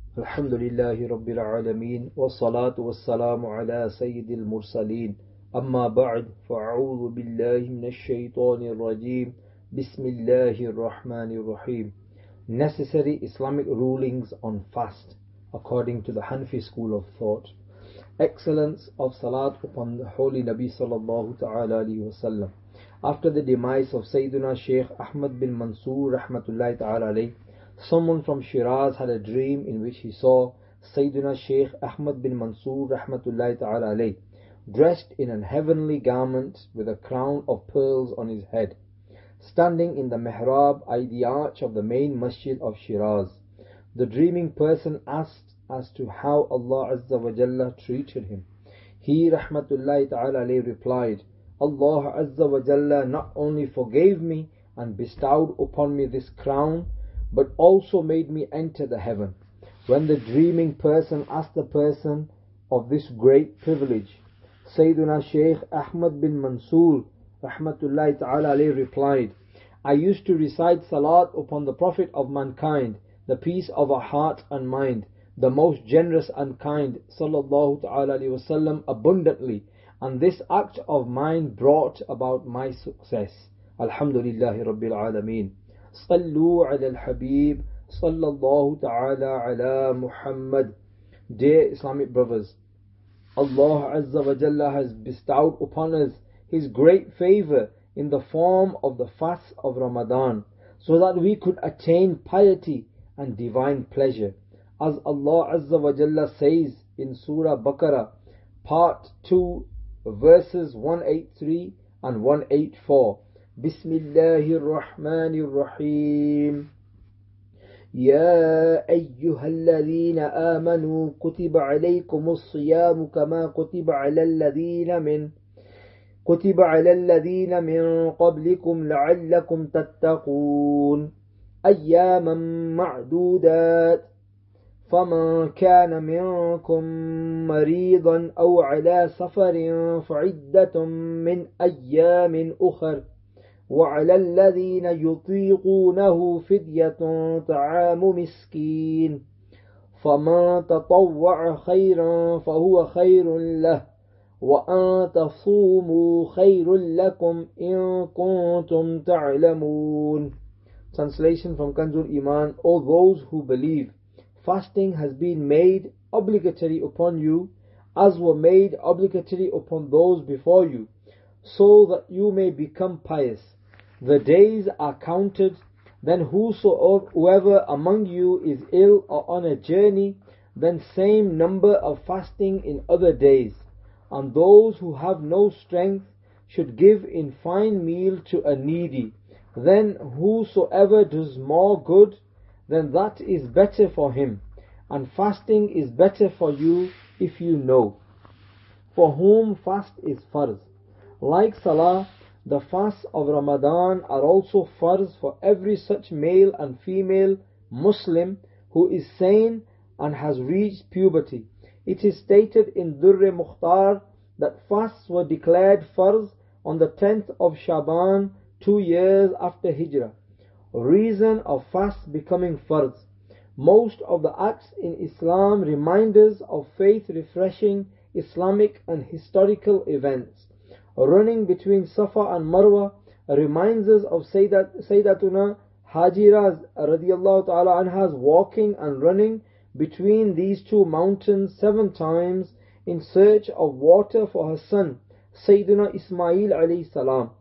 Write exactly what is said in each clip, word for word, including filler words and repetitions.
الحمد لله رب العالمين والصلاة والسلام على سيد المرسلين أما بعد فأعوذ بالله من الشيطان الرجيم بسم الله الرحمن الرحيم. Necessary Islamic rulings on fast according to the Hanafi school of thought. Excellence of Salat upon the Holy Nabi sallallahu ta'ala alayhi wasallam. After the demise of Sayyidina Shaykh Ahmad bin Mansoor rahmatullahi ta'ala alayhi, someone from Shiraz had a dream in which he saw Sayyidina Shaykh Ahmad bin Mansoor rahmatullahi ta'ala alayhi dressed in a heavenly garment with a crown of pearls on his head, standing in the mihrab, i.e. the arch of the main masjid of Shiraz. The dreaming person asked as to how Allah Azza wa Jalla treated him. He rahmatullahi ta'ala alayhi replied, Allah Azza wa Jalla not only forgave me and bestowed upon me this crown, but also made me enter the heaven. When the dreaming person asked the person of this great privilege, Sayyiduna Shaykh Ahmad bin Mansoor rahmatullahi ta'ala alayhi replied, I used to recite salat upon the Prophet of mankind, the peace of our heart and mind, the most generous and kind, sallallahu ta'ala alayhi wasallam, abundantly, and this act of mine brought about my success. Alhamdulillahi Rabbil Alameen. Sallu ala al-Habib, sallallahu ta'ala ala Muhammad. Dear Islamic brothers, Allah Azza wa Jalla has bestowed upon us His great favor in the form of the fast of Ramadan, so that we could attain piety and divine pleasure. As Allah Azza wa Jalla says in Surah Baqarah, part two, verses one eighty-three and one eighty-four, Bismillahir Rahmanir Rahim. يا أيها الذين آمنوا كتب عليكم الصيام كما كتب على الذين من كتب على الذين من قبلكم لعلكم تتقون أياما معدودات فمن كان منكم مريضا أو على سفر فعدة من أيام أخر وعلى الذين يطيقونه فدية طعام مسكين فمن تطوع خيرا فهو خير له وأن تصوموا خير لكم إن كنتم تعلمون. Translation from Kanzul Iman. O those who believe, fasting has been made obligatory upon you as were made obligatory upon those before you, so that you may become pious. The days are counted, then whosoever among you is ill or on a journey, then same number of fasting in other days. And those who have no strength should give in fine meal to a needy. Then whosoever does more good, then that is better for him, and fasting is better for you if you know. For whom fast is farz. Like salah, the fasts of Ramadan are also farz for every such male and female Muslim who is sane and has reached puberty. It is stated in Durr Mukhtar that fasts were declared farz on the tenth of Shaban, two years after Hijrah. Reason of fasts becoming farz. Most of the acts in Islam remind us of faith-refreshing Islamic and historical events. Running between Safa and Marwa reminds us of Sayyidat, Sayyidatuna Hajira radiyallahu ta'ala anha's walking and running between these two mountains seven times in search of water for her son, Sayyidina Ismail alayhi salam.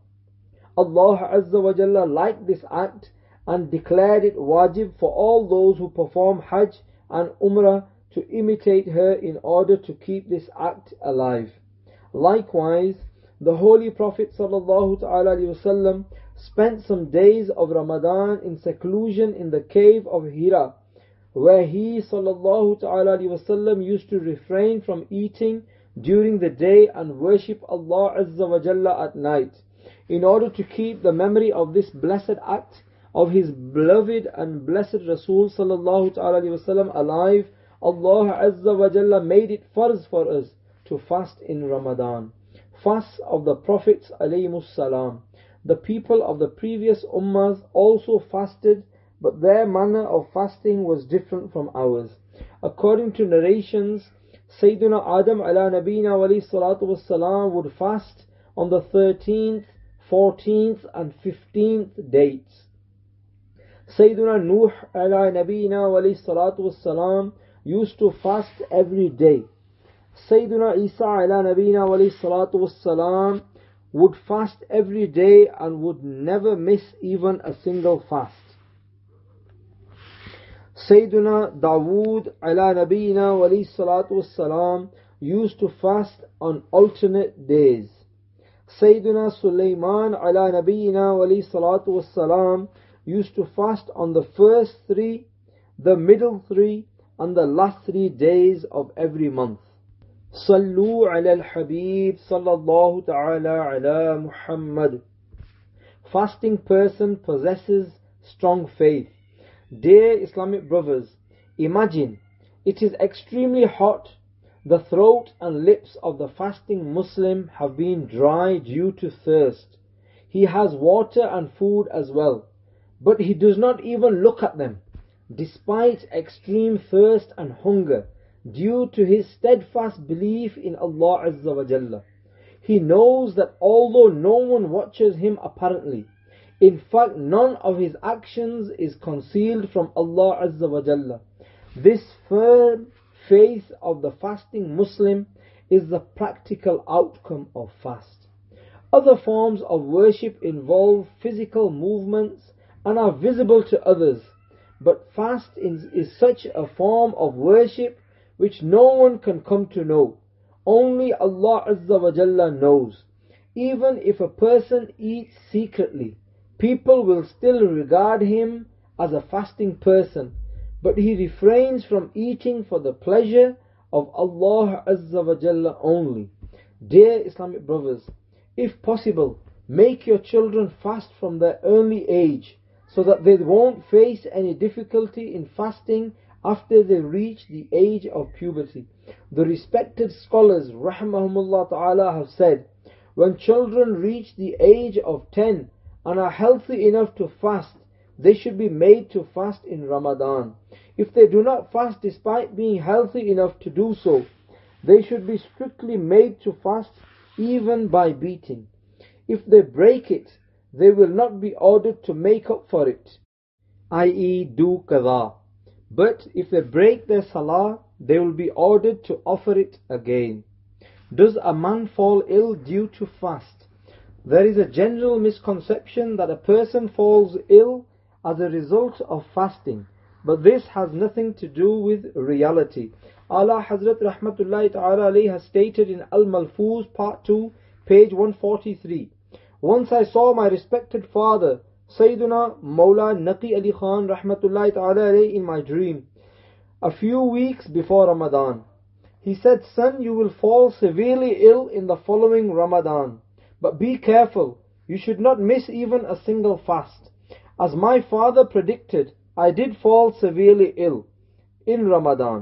Allah Azza wa Jalla liked this act and declared it wajib for all those who perform Hajj and Umrah to imitate her in order to keep this act alive. Likewise, the Holy Prophet sallallahu ta'ala alayhi wasallam spent some days of Ramadan in seclusion in the cave of Hira, where he sallallahu ta'ala alayhi wasallam used to refrain from eating during the day and worship Allah Azza wa Jalla at night. In order to keep the memory of this blessed act of his beloved and blessed Rasul sallallahu ta'ala alayhi wasallam alive, Allah Azza wa Jalla made it farz for us to fast in Ramadan. Fasts of the Prophets alayhimus salam. The people of the previous ummahs also fasted but their manner of fasting was different from ours. According to narrations, Sayyiduna Adam ala nabina wa alayhi salatu wassalam would fast on the thirteenth, fourteenth and fifteenth dates. Sayyiduna Nuh ala nabina wa alayhi salatu wassalam used to fast every day. Sayyiduna Isa ala nabina wa alayhi salatu wassalam would fast every day and would never miss even a single fast. Sayyiduna Dawood ala nabina wa alayhi salatu wassalam used to fast on alternate days. Sayyiduna Sulaiman ala nabiyina wa alayhi salatu wassalam used to fast on the first three, the middle three, and the last three days of every month. Sallu ala al-Habib sallallahu ta'ala ala Muhammad. Fasting person possesses strong faith. Dear Islamic brothers, imagine it is extremely hot. The throat and lips of the fasting Muslim have been dry due to thirst. He has water and food as well, but he does not even look at them, despite extreme thirst and hunger, due to his steadfast belief in Allah Azza wa Jalla. He knows that although no one watches him apparently, in fact none of his actions is concealed from Allah Azza wa Jalla. This firm faith of the fasting Muslim is the practical outcome of fast. Other forms of worship involve physical movements and are visible to others, but fast is, is such a form of worship which no one can come to know. Only Allah Azza wa Jalla knows. Even if a person eats secretly, people will still regard him as a fasting person, but he refrains from eating for the pleasure of Allah Azza wa Jalla only. Dear Islamic brothers, if possible, make your children fast from their early age, so that they won't face any difficulty in fasting after they reach the age of puberty. The respected scholars, rahimahumullah ta'ala, have said, when children reach the age of ten and are healthy enough to fast, they should be made to fast in Ramadan. If they do not fast despite being healthy enough to do so, they should be strictly made to fast even by beating. If they break it, they will not be ordered to make up for it, that is do qadha. But if they break their salah, they will be ordered to offer it again. Does a man fall ill due to fast? There is a general misconception that a person falls ill as a result of fasting, but this has nothing to do with reality. Ala Hazrat Rahmatullahi Ta'ala alayhi has stated in Al-Malfuz Part two, page one forty-three, once I saw my respected father, Sayyiduna Mawla Naqi Ali Khan Rahmatullahi Ta'ala alayhi, in my dream, a few weeks before Ramadan. He said, son, you will fall severely ill in the following Ramadan, but be careful, you should not miss even a single fast. As my father predicted, I did fall severely ill in Ramadan,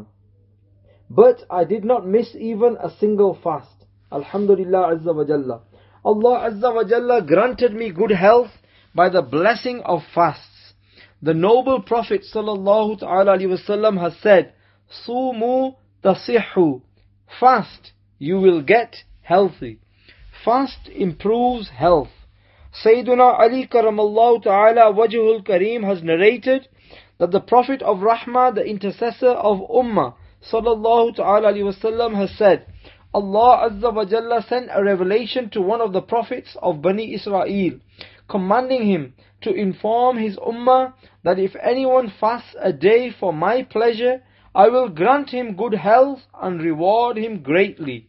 but I did not miss even a single fast. Alhamdulillah Azza wa Jalla. Allah Azza wa Jalla granted me good health by the blessing of fasts. The noble Prophet Sallallahu Ta'ala Alaihi Wasallam has said, Sumu tasihhu, fast, you will get healthy. Fast improves health. Sayyiduna Ali Karamallahu Ta'ala Wajhul Kareem has narrated that the Prophet of Rahmah, the intercessor of Ummah, Sallallahu Ta'ala Alaihi Wasallam, has said, Allah Azza wa Jalla sent a revelation to one of the prophets of Bani Israel, commanding him to inform his Ummah that if anyone fasts a day for my pleasure, I will grant him good health and reward him greatly.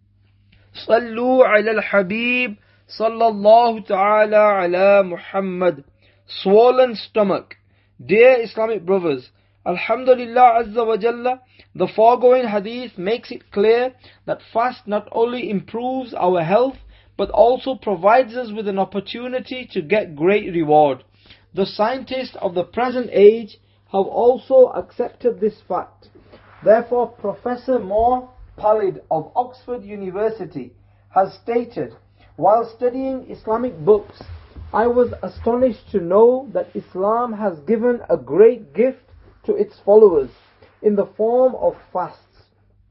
Sallu ala al-Habib sallallahu ta'ala ala Muhammad. Swollen stomach. Dear Islamic brothers, Alhamdulillah Azza wa Jalla, the foregoing hadith makes it clear that fast not only improves our health, but also provides us with an opportunity to get great reward. The scientists of the present age have also accepted this fact. Therefore, Professor Moore Pallid of Oxford University has stated, while studying Islamic books, I was astonished to know that Islam has given a great gift to its followers in the form of fasts.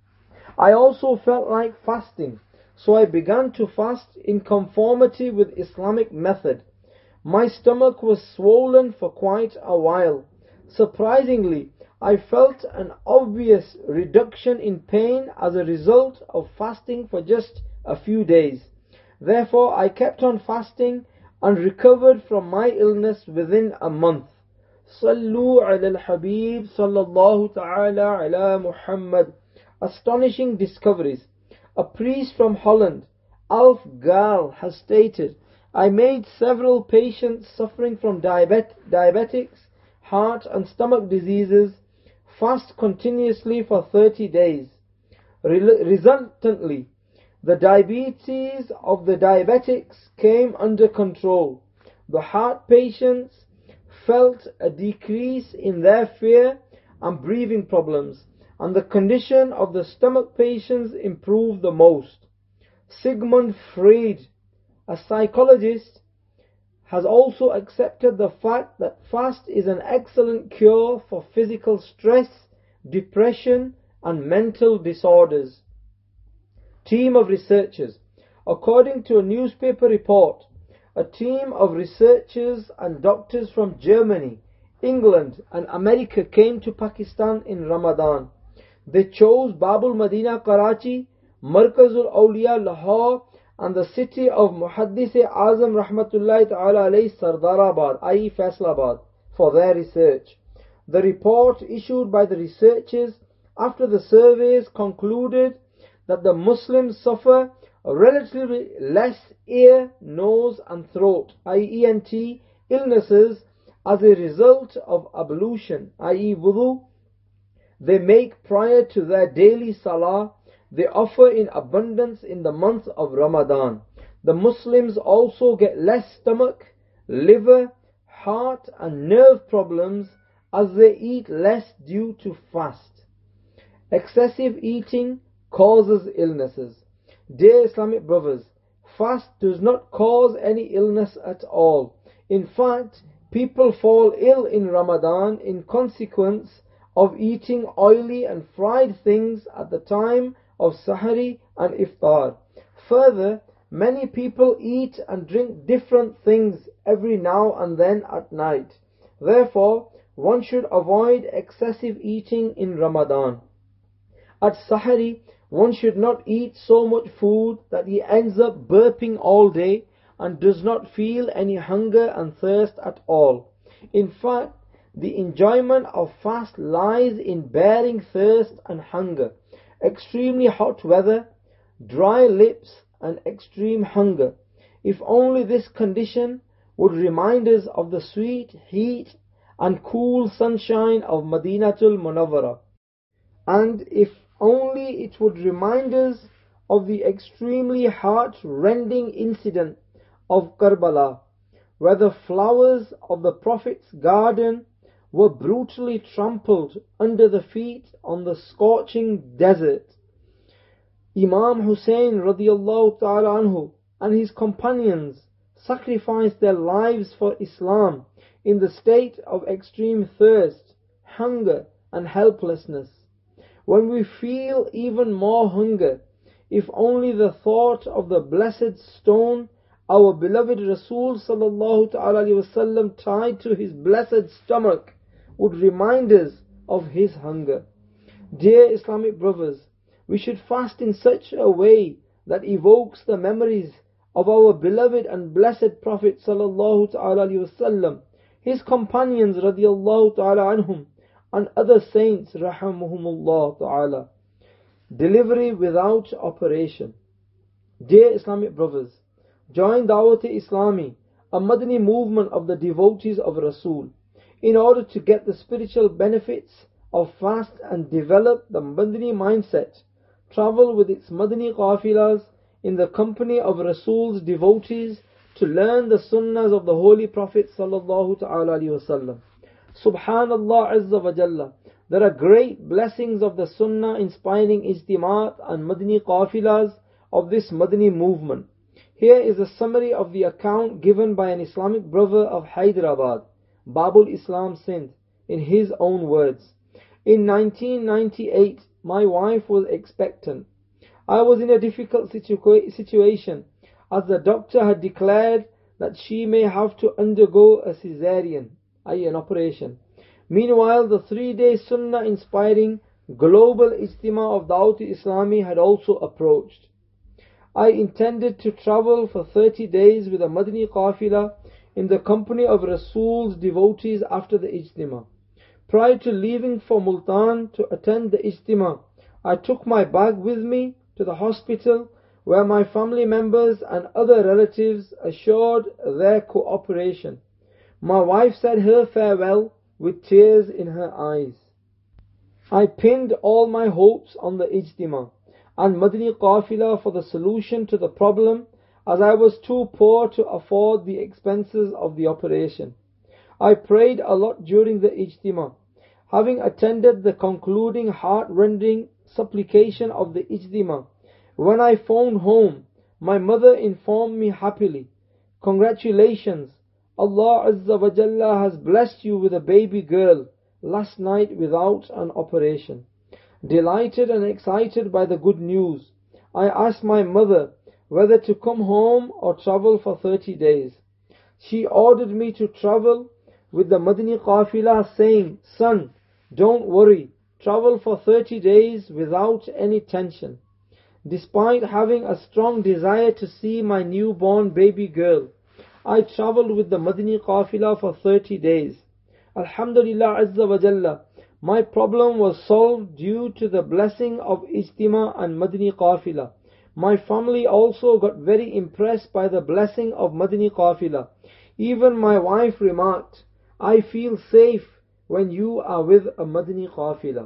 I also felt like fasting, so I began to fast in conformity with Islamic method. My stomach was swollen for quite a while. Surprisingly, I felt an obvious reduction in pain as a result of fasting for just a few days. Therefore, I kept on fasting and recovered from my illness within a month. Sallu ala al-Habib sallallahu ta'ala ala Muhammad. Astonishing discoveries. A priest from Holland, Alf Gaal, has stated, I made several patients suffering from diabet diabetics, heart and stomach diseases fast continuously for thirty days. Re resultantly, the diabetes of the diabetics came under control. The heart patients felt a decrease in their fear and breathing problems, and the condition of the stomach patients improved the most. Sigmund Freud, a psychologist, has also accepted the fact that fast is an excellent cure for physical stress, depression, and mental disorders. Team of researchers. According to a newspaper report, a team of researchers and doctors from Germany, England, and America came to Pakistan in Ramadan. They chose Babul Madina Karachi, Markazul Awliya Lahore, and the city of Muhaddis Azam Rahmatullahi Ta'ala alayhi Sardarabad, that is Faisalabad, for their research. The report issued by the researchers after the surveys concluded that the Muslims suffer relatively less ear, nose and throat, that is E N T, illnesses as a result of ablution, that is wudu, they make prior to their daily salah. They offer in abundance in the month of Ramadan. The Muslims also get less stomach, liver, heart and nerve problems as they eat less due to fast. Excessive eating causes illnesses. Dear Islamic brothers, fast does not cause any illness at all. In fact, people fall ill in Ramadan in consequence of eating oily and fried things at the time of Sahari and Iftar. Further, many people eat and drink different things every now and then at night. Therefore, one should avoid excessive eating in Ramadan. At Sahari, one should not eat so much food that he ends up burping all day and does not feel any hunger and thirst at all. In fact, the enjoyment of fast lies in bearing thirst and hunger. Extremely hot weather, dry lips and extreme hunger. If only this condition would remind us of the sweet heat and cool sunshine of Madinatul Munawwara. And if only it would remind us of the extremely heart-rending incident of Karbala, where the flowers of the Prophet's garden were brutally trampled under the feet on the scorching desert. Imam Hussein radiyallahu ta'ala anhu and his companions sacrificed their lives for Islam in the state of extreme thirst, hunger and helplessness. When we feel even more hunger, if only the thought of the blessed stone our beloved Rasul sallallahu ta'ala alayhi wasallam tied to his blessed stomach would remind us of his hunger. Dear Islamic brothers, we should fast in such a way that evokes the memories of our beloved and blessed Prophet sallallahu ta'ala alayhi wasallam, his companions radiyallahu ta'ala anhum, and other saints rahimahumullah ta'ala. Delivery without operation. Dear Islamic brothers, join Dawat-e-Islami, a Madani movement of the devotees of Rasul, in order to get the spiritual benefits of fast and develop the Madani mindset. Travel with its Madani qafilas in the company of Rasul's devotees to learn the sunnahs of the Holy Prophet sallallahu ta'ala alayhi wasallam. Subhanallah Azza wa Jalla. There are great blessings of the Sunnah inspiring ijtimaat and Madani qafilas of this Madani movement. Here is a summary of the account given by an Islamic brother of Hyderabad, Babul Islam Sindh, in his own words. In nineteen ninety-eight, my wife was expectant. I was in a difficult situa- situation as the doctor had declared that she may have to undergo a caesarean, that is an operation. Meanwhile, the three-day sunnah-inspiring global Ijtima of Dawat-e-Islami had also approached. I intended to travel for thirty days with a Madani Qafila in the company of Rasul's devotees after the Ijtima. Prior to leaving for Multan to attend the Ijtima, I took my bag with me to the hospital where my family members and other relatives assured their cooperation. My wife said her farewell with tears in her eyes. I pinned all my hopes on the Ijtima and Madani Qafila for the solution to the problem, as I was too poor to afford the expenses of the operation. I prayed a lot during the Ijtima. Having attended the concluding heart-rending supplication of the Ijtima, when I phoned home, my mother informed me happily, "Congratulations, Allah Azza wa Jalla has blessed you with a baby girl last night without an operation." Delighted and excited by the good news, I asked my mother whether to come home or travel for thirty days. She ordered me to travel with the Madani Qafila, saying, "Son, don't worry, travel for thirty days without any tension." Despite having a strong desire to see my newborn baby girl, I travelled with the Madani Qafila for thirty days. Alhamdulillah Azza wa Jalla, my problem was solved due to the blessing of Ijtima and Madani Qafila. My family also got very impressed by the blessing of Madani Qafila. Even my wife remarked, "I feel safe when you are with a Madani Qafila."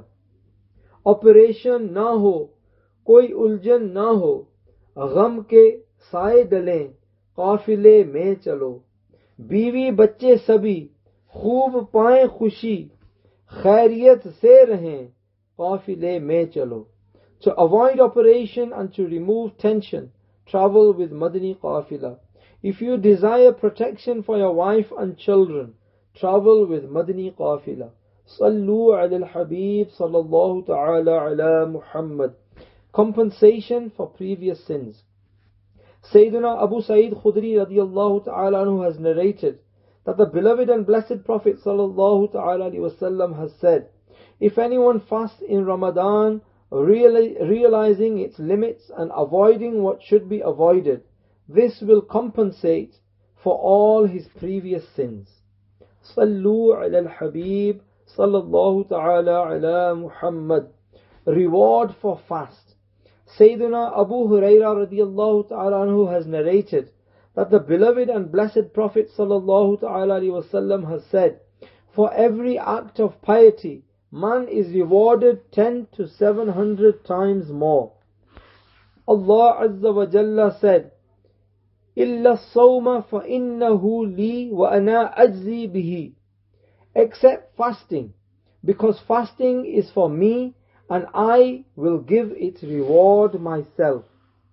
Operation na ho, koi uljan na ho, gham ke saaye dalein, qafile mein chalo. Biwi bacche sabhi, khoob paएं खुशी, खैरियत से रहें, काफिले में चलो. To avoid operation and to remove tension, travel with Madani Qafila. If you desire protection for your wife and children, travel with Madani Qafila. Sallu ala al-Habib sallallahu ta'ala ala Muhammad. Compensation for previous sins. Sayyidina Abu Sa'id Khudri radiyallahu ta'ala anhu has narrated that the beloved and blessed Prophet sallallahu ta'ala alayhi wasallam has said, "If anyone fasts in Ramadan, reali- realizing its limits and avoiding what should be avoided, this will compensate for all his previous sins." Sallu ala al-Habib sallallahu ta'ala ala Muhammad. Reward for fast. Sayyidina Abu Hurairah radiyallahu ta'ala anhu has narrated that the beloved and blessed Prophet sallallahu ta'ala alayhi wasallam has said, "For every act of piety, man is rewarded ten to seven hundred times more." Allah Azza wa Jalla said, "Illa sawma fa innahu li wa ana ajzi bihi." Except fasting, because fasting is for me and I will give its reward myself.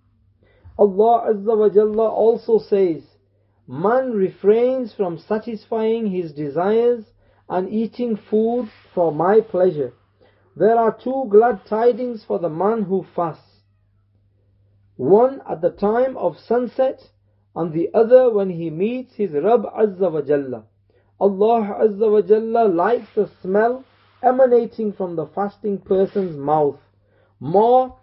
Allah Azza wa Jalla also says, "Man refrains from satisfying his desires and eating food for my pleasure." There are two glad tidings for the man who fasts. One at the time of sunset and the other when he meets his Rabb Azza wa Jalla. Allah Azza wa Jalla likes the smell emanating from the fasting person's mouth more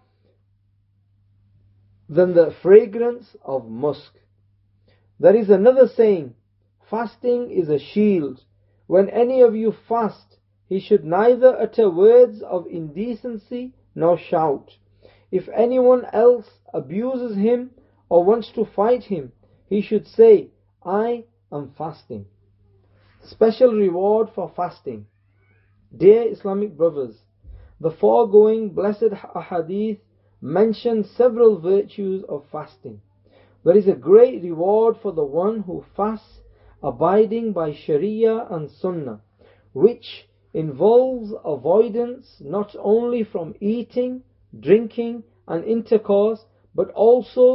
than the fragrance of musk. There is another saying, "Fasting is a shield. When any of you fast, he should neither utter words of indecency nor shout. If anyone else abuses him or wants to fight him, he should say, 'I am fasting.'" Special reward for fasting. Dear Islamic brothers, the foregoing blessed ahadith mention several virtues of fasting. There is a great reward for the one who fasts abiding by Sharia and Sunnah, which involves avoidance not only from eating, drinking and intercourse, but also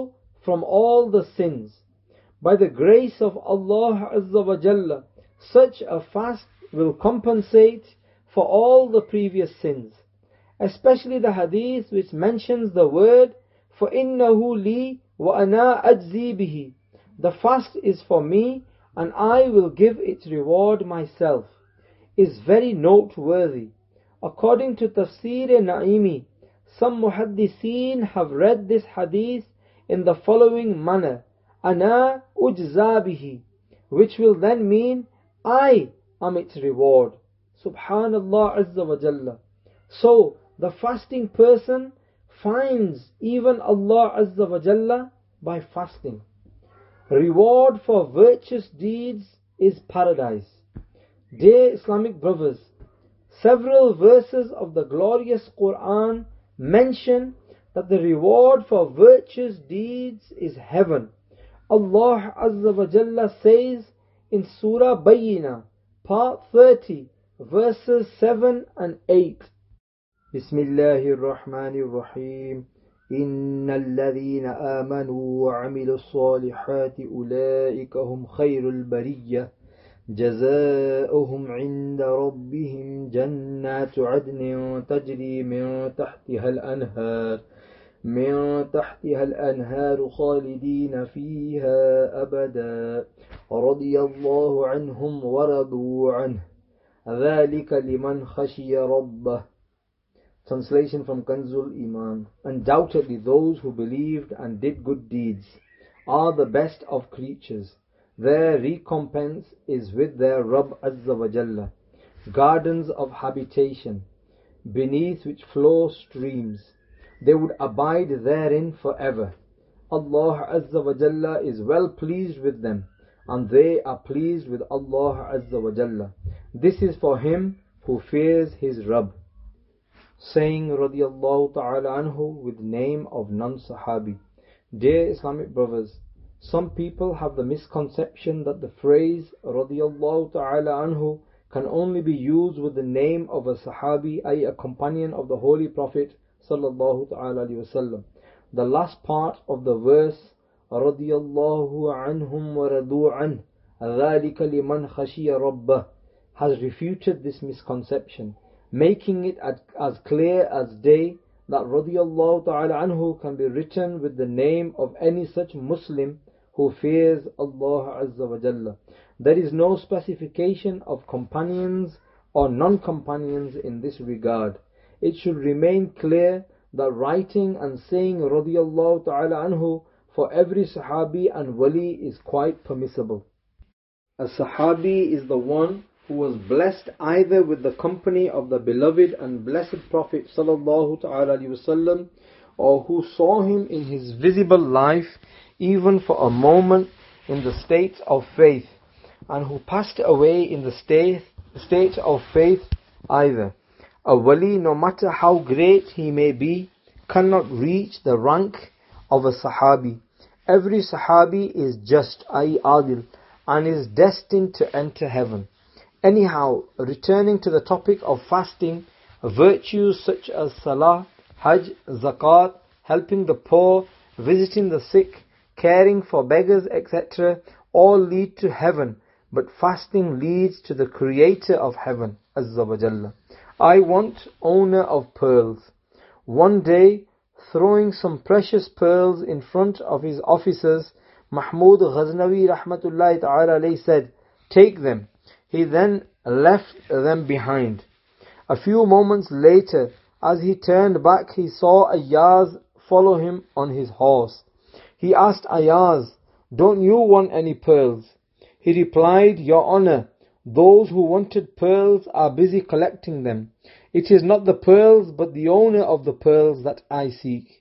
from all the sins. By the grace of Allah Azza wa Jalla, such a fast will compensate for all the previous sins. Especially the hadith which mentions the word فَإِنَّهُ لِي وَأَنَا أَجْزِي بِهِ. The fast is for me and I will give its reward myself, is very noteworthy. According to Tafsir Naimi, some muhaddithin have read this hadith in the following manner: Ana ujza bihi, which will then mean I am its reward. Subhanallah Azza wa Jalla. So the fasting person finds even Allah Azza wa Jalla by fasting. Reward for virtuous deeds is paradise. Dear Islamic brothers, several verses of the glorious Quran mention that the reward for virtuous deeds is heaven. Allah Azza wa Jalla says in Surah Bayyinah, part thirty, verses seven and eight. Bismillahir Rahmanir Rahim. إن الذين آمنوا وعملوا الصالحات أولئك هم خير البرية جزاؤهم عند ربهم جنات عدن تجري من تحتها الأنهار من تحتها الأنهار خالدين فيها أبدا رضي الله عنهم ورضوا عنه ذلك لمن خشي ربه. Translation from Kanzul Iman. Undoubtedly those who believed and did good deeds are the best of creatures. Their recompense is with their Rabb Azza wa Jalla, gardens of habitation, beneath which flow streams. They would abide therein forever. Allah Azza wa Jalla is well pleased with them, and they are pleased with Allah Azza wa Jalla. This is for him who fears his Rabb. Saying radiyallahu ta'ala anhu with name of non-Sahabi. Dear Islamic brothers, some people have the misconception that the phrase radiyallahu ta'ala anhu can only be used with the name of a Sahabi, that is a companion of the Holy Prophet sallallahu ta'ala alayhi wasallam. The last part of the verse radiyallahu anhum wa radu anh dhalika liman khashiya rabbah has refuted this misconception, making it as clear as day that radiyallahu ta'ala anhu can be written with the name of any such Muslim who fears Allah Azza wa Jalla. There is no specification of companions or non-companions in this regard. It should remain clear that writing and saying radiyallahu ta'ala anhu for every Sahabi and Wali is quite permissible. A Sahabi is the one who was blessed either with the company of the beloved and blessed Prophet sallallahu ta'ala alayhi wasallam, or who saw him in his visible life even for a moment in the state of faith, and who passed away in the state, state of faith either. A wali, no matter how great he may be, cannot reach the rank of a Sahabi. Every Sahabi is just, that is adil, and is destined to enter heaven. Anyhow, returning to the topic of fasting, virtues such as Salah, Hajj, Zakat, helping the poor, visiting the sick, caring for beggars, et cetera, all lead to heaven, but fasting leads to the Creator of heaven, Azza wa Jalla. I want owner of pearls. One day, throwing some precious pearls in front of his officers, Mahmud Ghaznavi rahmatullahi ta'ala alayhi said, "Take them." He then left them behind. A few moments later, as he turned back, he saw Ayaz follow him on his horse. He asked Ayaz, "Don't you want any pearls?" He replied, "Your Honor, those who wanted pearls are busy collecting them. It is not the pearls but the owner of the pearls that I seek."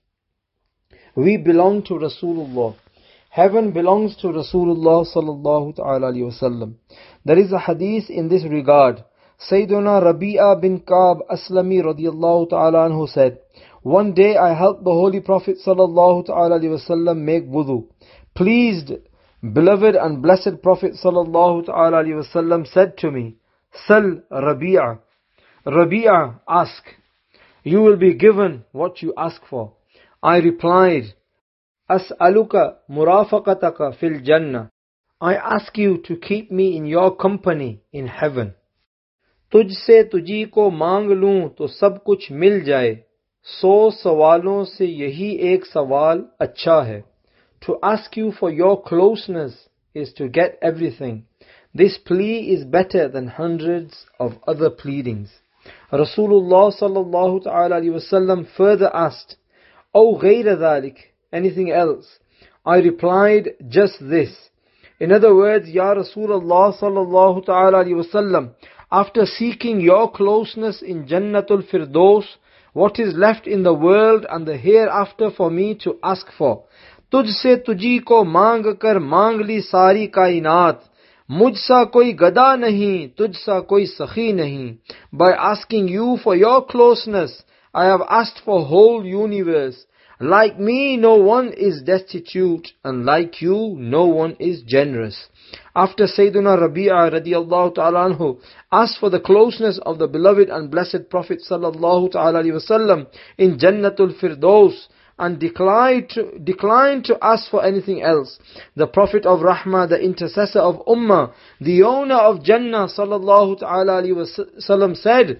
We belong to Rasulullah. Heaven belongs to Rasulullah sallallahu ta'ala alayhi wasallam. There is a hadith in this regard. Sayyiduna Rabi'a bin Ka'b Aslami radiyallahu ta'ala anhu said, "One day I helped the Holy Prophet sallallahu ta'ala alayhi wasallam make wudu. Pleased, beloved and blessed Prophet sallallahu ta'ala alayhi wasallam said to me, 'Sal Rabi'a, Rabi'a, ask. You will be given what you ask for.' I replied, As'aluka murafaqataka fil jannah. I ask you to keep me in your company in heaven. तुझसे तुझी को मांग लूं तो सब कुछ मिल जाए. सौ सवालों से यही एक सवाल अच्छा है. To ask you for your closeness is to get everything. This plea is better than hundreds of other pleadings. Rasulullah sallallahu ta'ala alayhi wasallam further asked, "O ghayra dhalik, anything else?" I replied, "Just this." In other words, Ya Rasulullah sallallahu ta'ala alayhi wasallam, after seeking your closeness in Jannatul Firdaus, what is left in the world and the hereafter for me to ask for? तुझसे तुझी को मांग कर मांग ली सारी कायनात. मुझसा कोई गदा नहीं, तुझसा कोई सखी नहीं. By asking you for your closeness, I have asked for whole universe. Like me, no one is destitute, and like you, no one is generous. After Sayyidina Rabi'a radiyallahu ta'ala anhu asked for the closeness of the beloved and blessed Prophet sallallahu ta'ala alayhi wasallam in Jannatul Firdaus, and declined to, declined to ask for anything else, the Prophet of Rahmah, the intercessor of Ummah, the owner of Jannah sallallahu ta'ala alayhi wasallam said,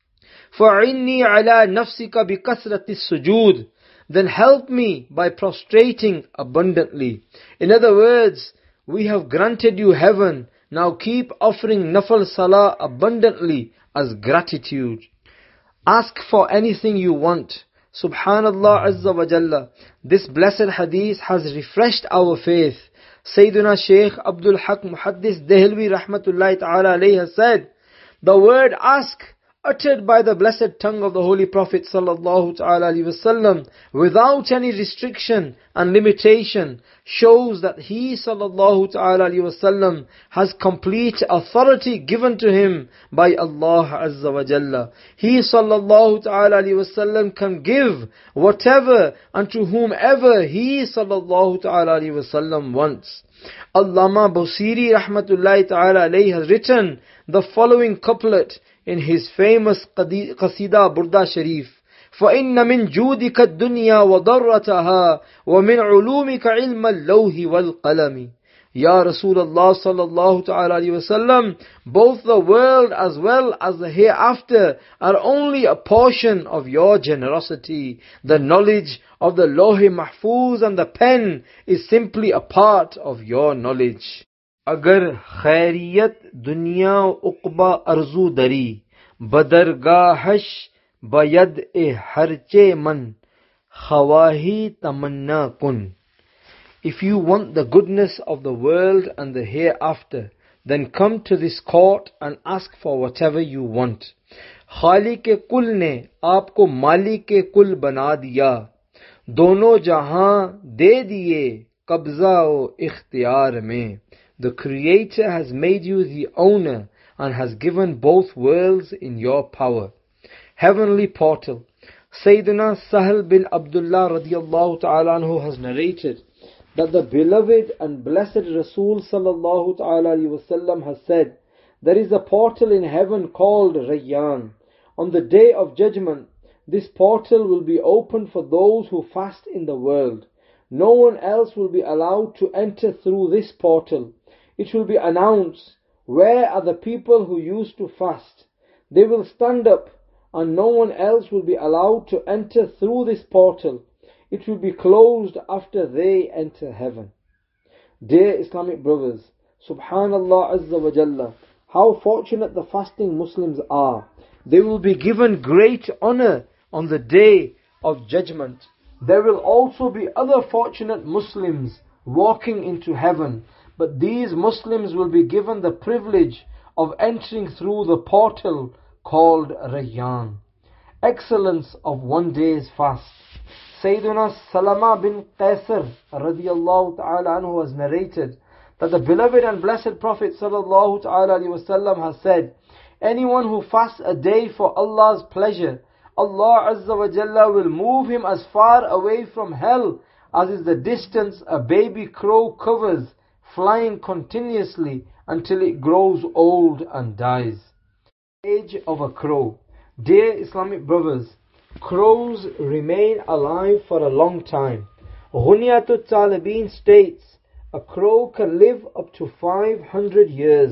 فَعِنِّي عَلَى نَفْسِكَ بِكَثْرَةِ السُّجُودِ. Then help me by prostrating abundantly. In other words, we have granted you heaven, now keep offering nafal salah abundantly as gratitude. Ask for anything you want. Subhanallah Azza wa Jalla. This blessed hadith has refreshed our faith. Sayyidina Shaykh Abdul Haq Muhaddis Dehlvi Rahmatullahi Ta'ala alayhi has said, the word ask, uttered by the blessed tongue of the Holy Prophet Sallallahu Ta'ala Alaihi Wasallam, without any restriction and limitation, shows that he Sallallahu Ta'ala Alaihi Wasallam has complete authority given to him by Allah Azza wa Jalla. He Sallallahu Ta'ala Alaihi Wasallam can give whatever and to whomever he Sallallahu Ta'ala Alaihi Wasallam wants. Allama Busiri Rahmatullahi Ta'ala Alayhi has written the following couplet in his famous Qasida Burda Sharif. فَإِنَّ مِنْ جُودِكَ الدُّنْيَا وَضَرَّتَهَا وَمِنْ عُلُومِكَ عِلْمَ اللَّوْهِ وَالْقَلَمِ. Ya Rasulullah sallallahu ta'ala alayhi wasallam, both the world as well as the hereafter are only a portion of your generosity. The knowledge of the Lawh Mahfuz and the pen is simply a part of your knowledge. अगर खैरियत दुनिया उक़बा अर्ज़ू दरी बदरगाहश बयद ए हरचे मन खवाही तमन्ना कुन. If you want the goodness of the world and the hereafter, then come to this court and ask for whatever you want. खालिक़ कुल ने आपको मालिक़ कुल बना दिया, दोनों जहां दे दिए कब्ज़ा व इख्तियार में. The Creator has made you the owner and has given both worlds in your power. Heavenly portal. Sayyidina Sahal bin Abdullah radiyallahu ta'ala anhu has narrated that the beloved and blessed Rasul sallallahu ta'ala alayhi wasallam has said, there is a portal in heaven called Rayyan. On the day of judgment, this portal will be opened for those who fast in the world. No one else will be allowed to enter through this portal. It will be announced, where are the people who used to fast? They will stand up, and no one else will be allowed to enter through this portal. It will be closed after they enter heaven. Dear Islamic brothers, Subhanallah Azza wa Jalla, how fortunate the fasting Muslims are. They will be given great honor on the day of judgment. There will also be other fortunate Muslims walking into heaven, but these Muslims will be given the privilege of entering through the portal called Rayyan. Excellence of one day's fast. Sayyiduna Salama bin Qaisar radiyallahu ta'ala anhu has narrated that the beloved and blessed Prophet sallallahu ta'ala alayhi wasallam has said, anyone who fasts a day for Allah's pleasure, Allah Azza wa Jalla will move him as far away from hell as is the distance a baby crow covers, flying continuously until it grows old and dies. Age of a crow. Dear Islamic brothers, crows remain alive for a long time. Ghuniyatul Talibin states, a crow can live up to five hundred years.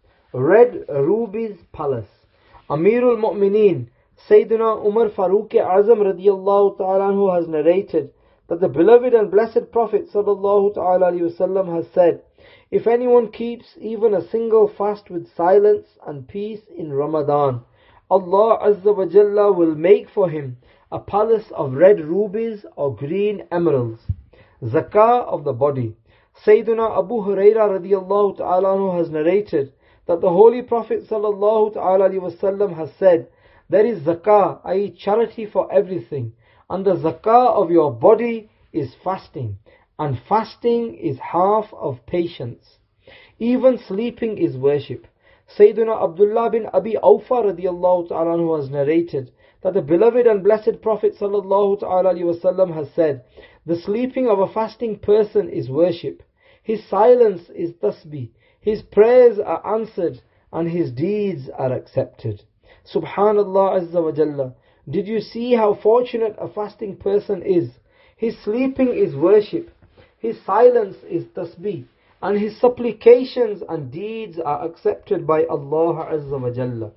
Red Ruby's Palace. Amirul Mu'mineen Sayyidina Umar Farooq Azam radiyallahu ta'ala anhu has narrated that the beloved and blessed Prophet sallallahu ta'ala alayhi wasallam has said, if anyone keeps even a single fast with silence and peace in Ramadan, Allah Azza wa Jalla will make for him a palace of red rubies or green emeralds. Zakah of the body. Sayyidina Abu Hurairah radiyallahu ta'ala anhu has narrated that the Holy Prophet sallallahu ta'ala alayhi wasallam has said, there is zakah, that is charity for everything, and the zakah of your body is fasting, and fasting is half of patience. Even sleeping is worship. Sayyidina Abdullah bin Abi Awfa radiyallahu ta'ala anhu has narrated that the beloved and blessed Prophet sallallahu ta'ala alayhi wasallam has said, the sleeping of a fasting person is worship, his silence is tasbih, his prayers are answered, and his deeds are accepted. Subhanallah Azza wa Jalla. Did you see how fortunate a fasting person is? His sleeping is worship, his silence is tasbih, and his supplications and deeds are accepted by Allah Azza wa Jalla.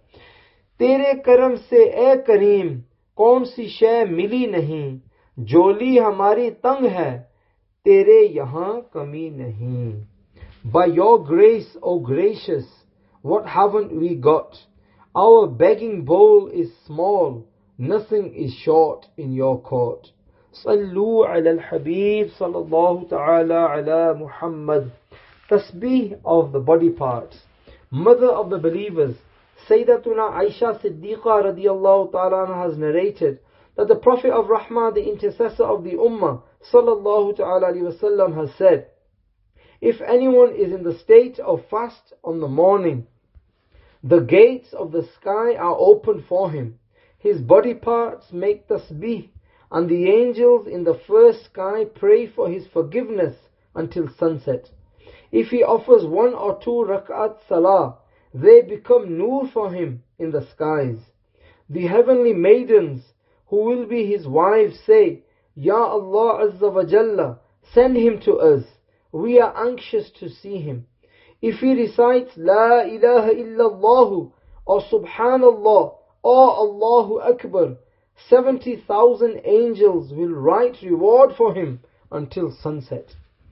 Tere karam se e kareem, kaun si shay mili nahi, joli hamari tang hai, tere yahan kami nahi. By your grace, O gracious, what haven't we got? Our begging bowl is small, nothing is short in your court. Sallu ala al-Habib sallallahu ta'ala ala Muhammad. Tasbih of the body parts. Mother of the believers, Sayyidatuna Aisha Siddiqa radiyallahu ta'ala anha has narrated that the Prophet of Rahmah, the intercessor of the Ummah, sallallahu ta'ala alayhi wasallam has said, if anyone is in the state of fast on the morning, the gates of the sky are open for him. His body parts make tasbih, and the angels in the first sky pray for his forgiveness until sunset. If he offers one or two rak'at salah, they become nur for him in the skies. The heavenly maidens who will be his wives say, Ya Allah Azza wa Jalla, send him to us. We are anxious to see him. If he recites La ilaha illallah or Subhanallah or Allahu Akbar, seventy thousand angels will write reward for him until sunset.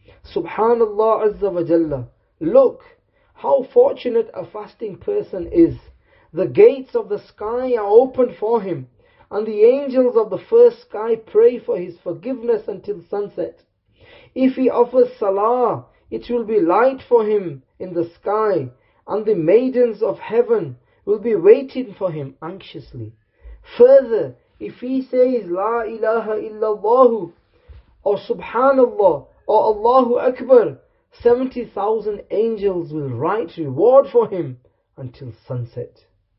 Subhanallah Azza wa Jalla. Look how fortunate a fasting person is. The gates of the sky are opened for him, and the angels of the first sky pray for his forgiveness until sunset. If he offers salah, it will be light for him in the sky, and the maidens of heaven will be waiting for him anxiously. Further, if he says La ilaha illallah or Subhanallah or Allahu Akbar, seventy thousand angels will write reward for him until sunset.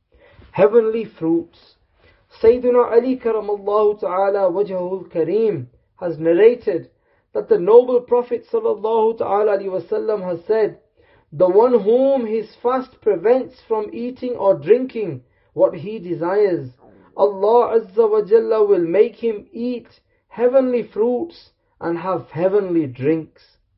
Heavenly fruits. Sayyidina Ali karamallahu ta'ala wajhahul kareem has narrated that the noble Prophet sallallahu ta'ala alayhi wasallam has said, the one whom his fast prevents from eating or drinking what he desires, Allah Azza wa Jalla will make him eat heavenly fruits and have heavenly drinks.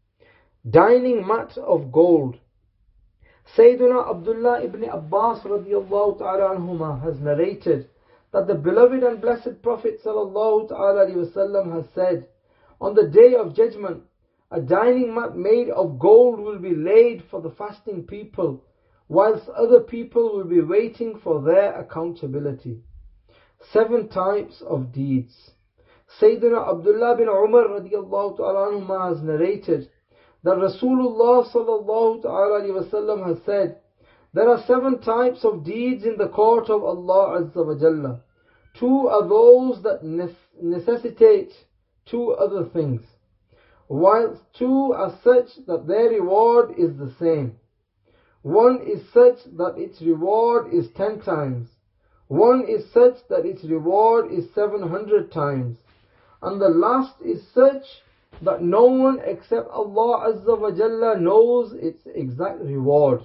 Dining mat of gold. Sayyidina Abdullah ibn Abbas radiyallahu ta'ala anhuma has narrated that the beloved and blessed Prophet sallallahu ta'ala alayhi wasallam has said, on the day of judgment, a dining mat made of gold will be laid for the fasting people, whilst other people will be waiting for their accountability. Seven types of deeds. Sayyidina Abdullah bin Umar radiyallahu ta'ala anhuma has narrated that Rasulullah sallallahu ta'ala alayhi wasallam has said, there are seven types of deeds in the court of Allah Azza wa Jalla. Two are those that necessitate two other things, whilst two are such that their reward is the same. One is such that its reward is ten times. One is such that its reward is seven hundred times. And the last is such that no one except Allah Azza wa Jalla knows its exact reward.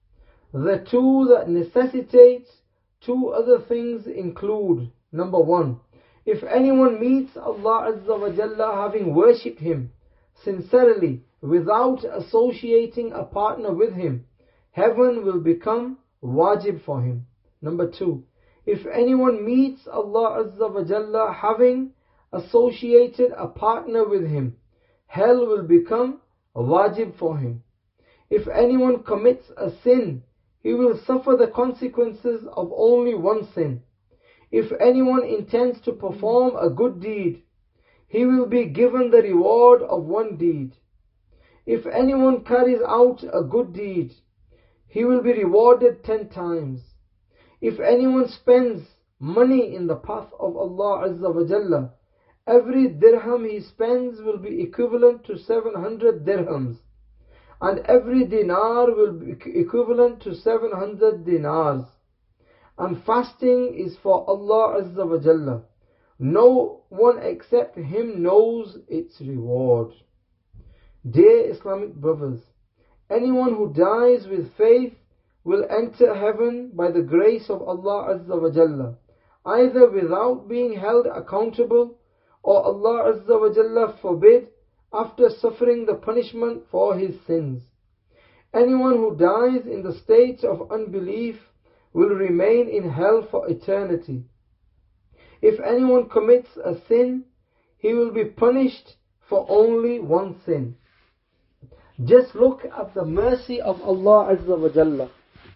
The two that necessitate two other things include, number one, If anyone meets Allah Azza wa Jalla having worshipped Him sincerely without associating a partner with Him, heaven will become wajib for him. Number two, if anyone meets Allah Azza wa Jalla having associated a partner with Him, hell will become wajib for him. If anyone commits a sin, he will suffer the consequences of only one sin. If anyone intends to perform a good deed, he will be given the reward of one deed. If anyone carries out a good deed, he will be rewarded ten times. If anyone spends money in the path of Allah Azza wa Jalla, every dirham he spends will be equivalent to seven hundred dirhams, and every dinar will be equivalent to seven hundred dinars. And fasting is for Allah Azza wa Jalla. No one except Him knows its reward. Dear Islamic brothers, anyone who dies with faith will enter heaven by the grace of Allah Azza wa Jalla, either without being held accountable, or Allah Azza wa Jalla forbid, after suffering the punishment for his sins. Anyone who dies in the state of unbelief will remain in hell for eternity. If anyone commits a sin, he will be punished for only one sin. Just look at the mercy of Allah Azza wa Jalla.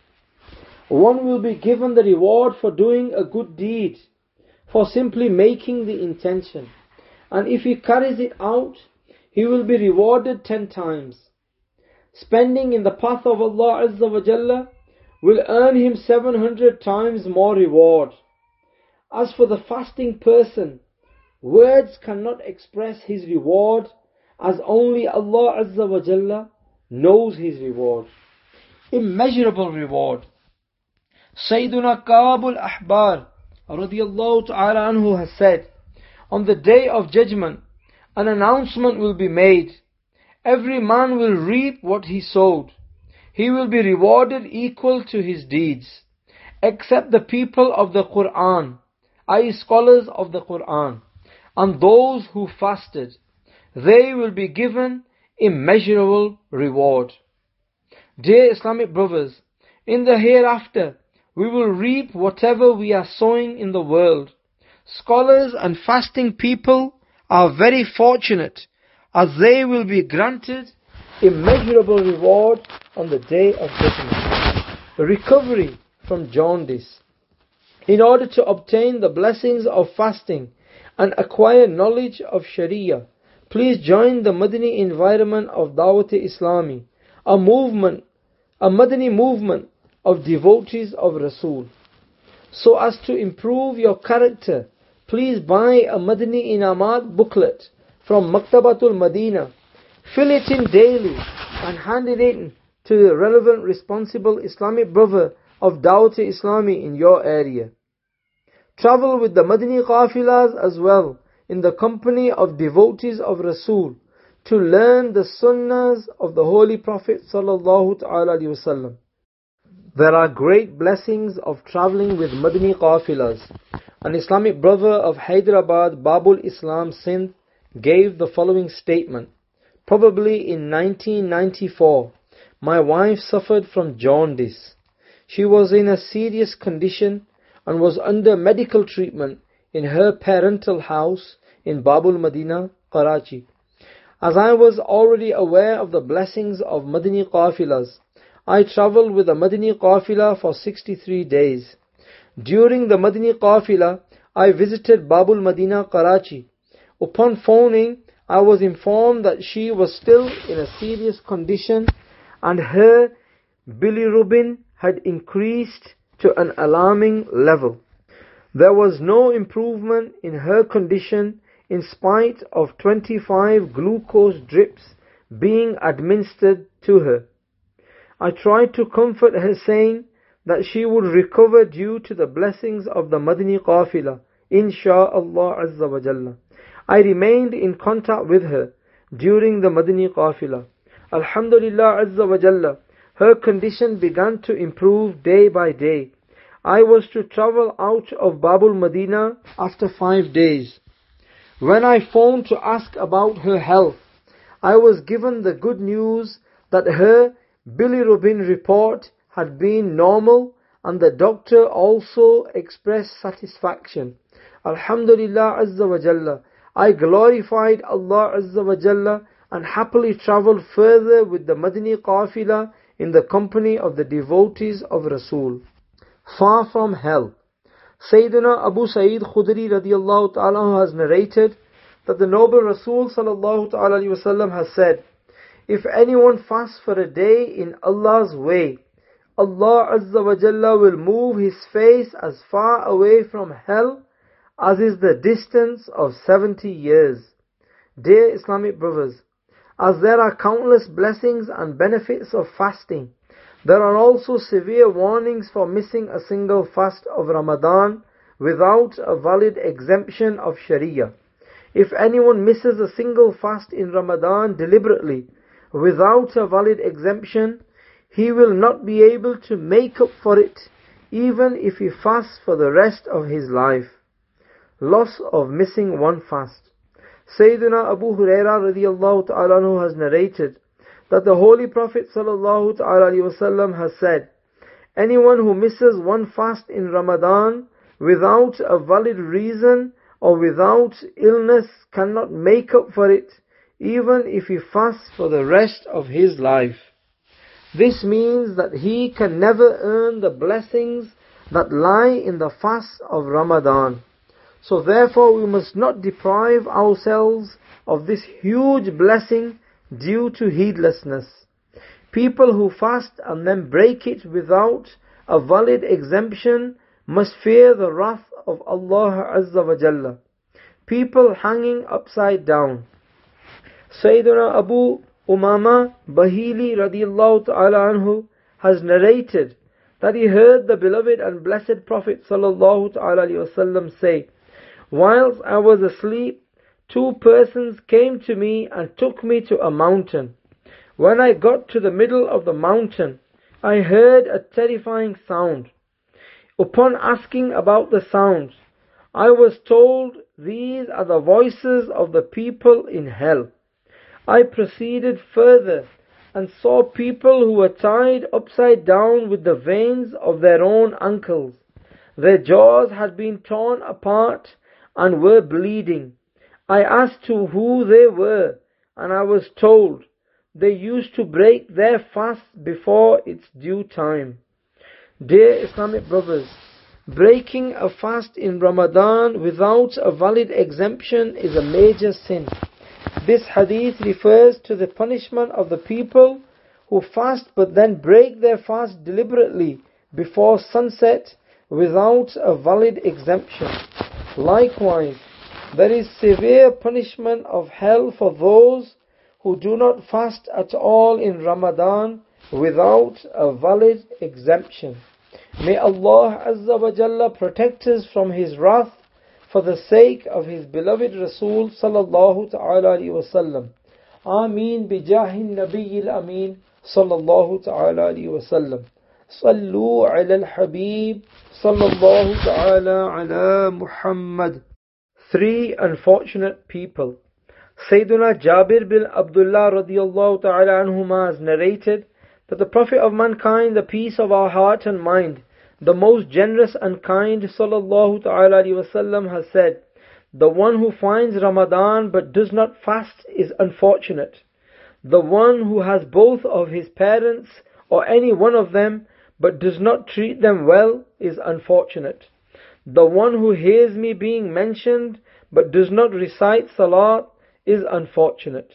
One will be given the reward for doing a good deed, for simply making the intention. And if he carries it out, he will be rewarded ten times. Spending in the path of Allah Azza wa Jalla will earn him seven hundred times more reward. As for the fasting person, words cannot express his reward, as only Allah Azza wa Jalla knows his reward. Immeasurable reward. Sayyiduna Ka'b al-Ahbar radiyallahu ta'ala anhu has said, on the day of judgment, an announcement will be made. Every man will reap what he sowed. He will be rewarded equal to his deeds, except the people of the Quran, that is, scholars of the Quran, and those who fasted. They will be given immeasurable reward. Dear Islamic brothers, in the hereafter, we will reap whatever we are sowing in the world. Scholars and fasting people are very fortunate, as they will be granted immeasurable reward on the day of judgment. Recovery from jaundice. In order to obtain the blessings of fasting and acquire knowledge of Sharia, please join the Madani environment of Dawat-e-Islami, a movement, a Madani movement of devotees of Rasul. So as to improve your character, please buy a Madani Inamat booklet from Maktabatul Madina. Fill it in daily and hand it in to the relevant responsible Islamic brother of Dawat-e-Islami in your area. Travel with the Madani Qafilas as well, in the company of devotees of Rasul, to learn the sunnahs of the Holy Prophet sallallahu ta'ala alayhi wasallam. There are great blessings of travelling with Madani Qafilas. An Islamic brother of Hyderabad, Babul Islam Sindh, gave the following statement. Probably in nineteen ninety-four, my wife suffered from jaundice. She was in a serious condition and was under medical treatment in her parental house in Babul Madina, Karachi. As I was already aware of the blessings of Madani Qafilas, I travelled with a Madani Qafila for sixty-three days. During the Madani Qafila, I visited Babul Madina, Karachi. Upon phoning, I was informed that she was still in a serious condition and her bilirubin had increased to an alarming level. There was no improvement in her condition in spite of twenty-five glucose drips being administered to her. I tried to comfort her, saying that she would recover due to the blessings of the Madani Qafila, insha'Allah Azza wa Jalla. I remained in contact with her during the Madani Qafila. Alhamdulillah Azza wa Jalla, her condition began to improve day by day, I was to travel out of Babul Medina after five days. When I phoned to ask about her health, I was given the good news that her bilirubin report had been normal and the doctor also expressed satisfaction. Alhamdulillah Azza wa Jalla. I glorified Allah Azza wa Jalla and happily travelled further with the Madani Qafila in the company of the devotees of Rasul. Far from hell. Sayyidina Abu Sa'id Khudri radiallahu ta'ala has narrated that the noble Rasul sallallahu ta'ala alayhi wasallam has said, if anyone fasts for a day in Allah's way, Allah Azza wa Jalla will move his face as far away from hell as is the distance of seventy years. Dear Islamic brothers, as there are countless blessings and benefits of fasting, there are also severe warnings for missing a single fast of Ramadan without a valid exemption of Sharia. If anyone misses a single fast in Ramadan deliberately, without a valid exemption, he will not be able to make up for it, even if he fasts for the rest of his life. Loss of missing one fast. Sayyidina Abu Huraira radiallahu ta'ala anhu has narrated that the Holy Prophet sallallahu ta'ala alayhi wasallam has said, anyone who misses one fast in Ramadan without a valid reason or without illness cannot make up for it, even if he fasts for the rest of his life. This means that he can never earn the blessings that lie in the fast of Ramadan. So therefore we must not deprive ourselves of this huge blessing due to heedlessness. People who fast and then break it without a valid exemption must fear the wrath of Allah Azza wa Jalla. People hanging upside down. Sayyidina Abu Umama Bahili radiallahu ta'ala anhu has narrated that he heard the beloved and blessed Prophet sallallahu ta'ala alayhi wasallam say, whilst I was asleep, two persons came to me and took me to a mountain. When I got to the middle of the mountain, I heard a terrifying sound. Upon asking about the sounds, I was told these are the voices of the people in hell. I proceeded further and saw people who were tied upside down with the veins of their own ankles. Their jaws had been torn apart and were bleeding. I asked to who they were, and I was told they used to break their fast before its due time. Dear Islamic brothers, breaking a fast in Ramadan without a valid exemption is a major sin. This hadith refers to the punishment of the people who fast but then break their fast deliberately before sunset without a valid exemption. Likewise, there is severe punishment of hell for those who do not fast at all in Ramadan without a valid exemption. May Allah Azza wa Jalla protect us from His wrath for the sake of His beloved Rasul sallallahu ta'ala alayhi wa sallam. Ameen bijahin nabiyil ameen sallallahu ta'ala alayhi wa sallam. Sallu ala al-habib sallallahu ta'ala ala Muhammad. Three unfortunate people. Sayyiduna Jabir bin Abdullah radiyallahu ta'ala anhuma has narrated that the Prophet of mankind, the peace of our heart and mind, the most generous and kind sallallahu ta'ala alayhi wasallam has said, the one who finds Ramadan but does not fast is unfortunate. The one who has both of his parents or any one of them but does not treat them well is unfortunate. The one who hears me being mentioned but does not recite salat is unfortunate.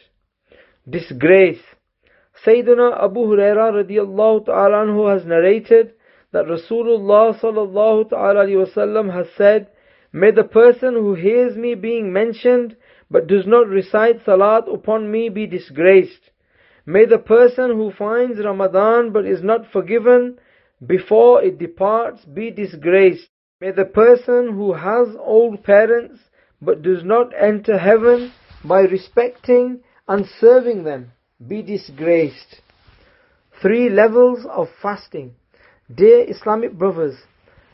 Disgrace. Sayyidina Abu Huraira radiyallahu ta'ala anhu has narrated that Rasulullah sallallahu ta'ala alayhi wasallam has said, may the person who hears me being mentioned but does not recite salat upon me be disgraced. May the person who finds Ramadan but is not forgiven before it departs be disgraced. May the person who has old parents but does not enter heaven by respecting and serving them be disgraced. Three levels of fasting. Dear Islamic brothers,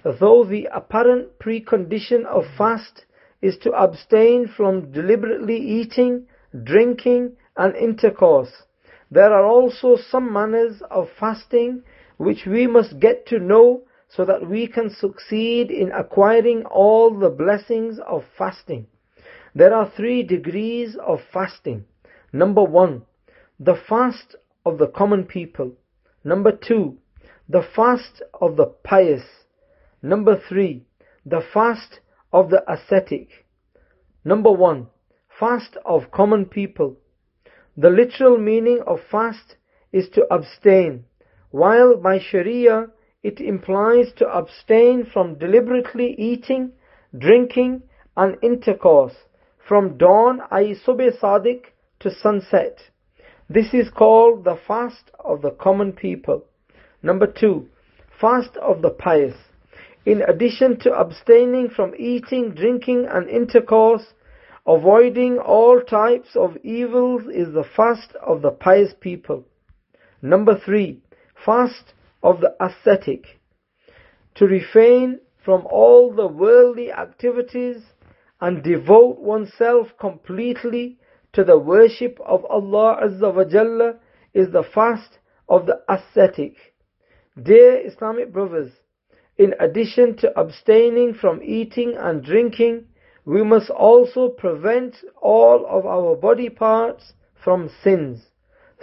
though the apparent precondition of fast is to abstain from deliberately eating, drinking, and intercourse, there are also some manners of fasting which we must get to know so that we can succeed in acquiring all the blessings of fasting. There are three degrees of fasting. Number one, the fast of the common people. Number two, the fast of the pious. Number three, the fast of the ascetic. Number one, fast of common people. The literal meaning of fast is to abstain, while by Sharia it implies to abstain from deliberately eating, drinking, and intercourse from dawn, that is Subh Sadiq, to sunset. This is called the fast of the common people. Number two, fast of the pious. In addition to abstaining from eating, drinking, and intercourse, avoiding all types of evils is the fast of the pious people. Number three, fast of the ascetic. To refrain from all the worldly activities and devote oneself completely to the worship of Allah Azza wa Jalla is the fast of the ascetic. Dear Islamic brothers, in addition to abstaining from eating and drinking, we must also prevent all of our body parts from sins.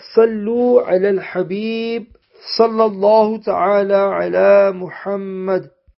Sallu ala al-Habib, sallallahu ta'ala ala Muhammad.